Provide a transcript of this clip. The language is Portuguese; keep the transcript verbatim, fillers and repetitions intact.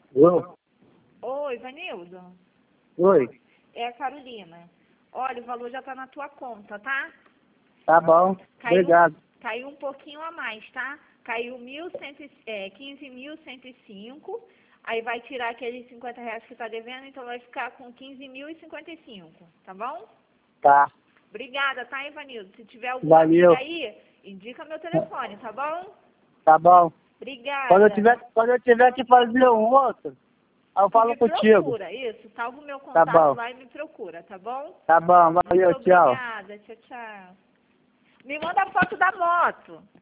Oi. Oi, Vanildo. Oi. É a Carolina. Olha, o valor já tá na tua conta, tá? Tá bom. Caiu, Obrigado. caiu um pouquinho a mais, tá? Caiu mil cem, é, quinze mil cento e cinco. Aí vai tirar aqueles cinquenta reais que tá devendo, então vai ficar com quinze mil e cinquenta e cinco, tá bom? Tá. Obrigada, tá, Ivanildo? Se tiver alguma Valeu. amiga aí, indica meu telefone, tá bom? Tá bom. Obrigada. Quando eu tiver, quando eu tiver que fazer um outro, eu Tu falo me contigo. procura, isso. Salva o meu Tá contato bom. lá e me procura, tá bom? Tá bom. Valeu. Muito Tchau. obrigada. Tchau, tchau. Me manda a foto da moto.